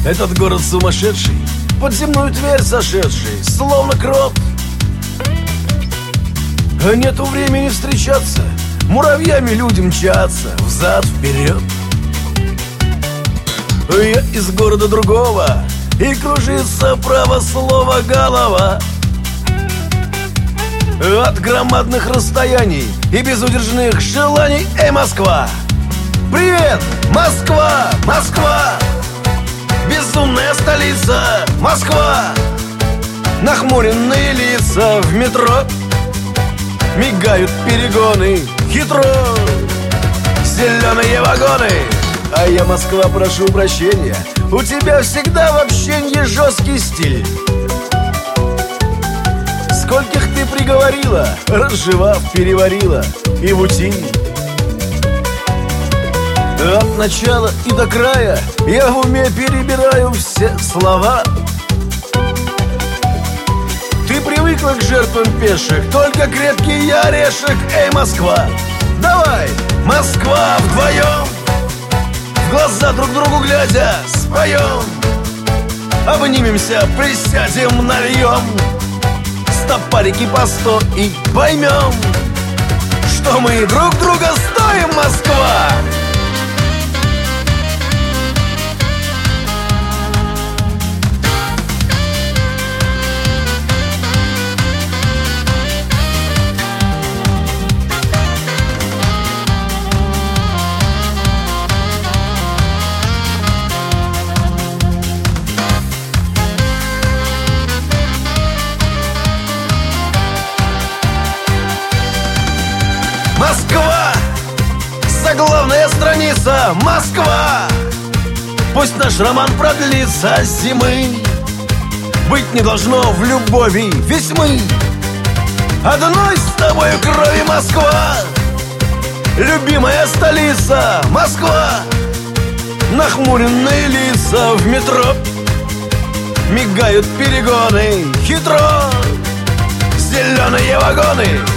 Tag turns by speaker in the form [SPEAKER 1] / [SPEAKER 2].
[SPEAKER 1] Этот город сумасшедший, под земную дверь зашедший, словно крот. Нету времени встречаться, муравьями люди мчатся взад-вперед. Я из города другого, и кружится право слово голова. От громадных расстояний и безудержных желаний. Эй, Москва! Привет, Москва! Москва! Безумная столица! Москва! Нахмуренные лица в метро, мигают перегоны хитро. Зеленые вагоны. А я, Москва, прошу прощения, у тебя всегда в общении жесткий стиль. Скольких ты приговорила, разжевав, переварила и в утиль. От начала и до края я в уме перебираю все слова. Ты привыкла к жертвам пеших, только крепкий я орешек. Эй, Москва, давай, Москва, вдвоем, в глаза друг другу глядя, споем. Обнимемся, присядем, нальем стопарики по 100 и поймем, что мы друг друга стоим, Москва. Москва, заглавная страница, Москва. Пусть наш роман продлится зимы, быть не должно в любови, ведь мы одной с тобою крови, Москва. Любимая столица, Москва. Нахмуренные лица в метро, мигают перегоны хитро. Зеленые вагоны.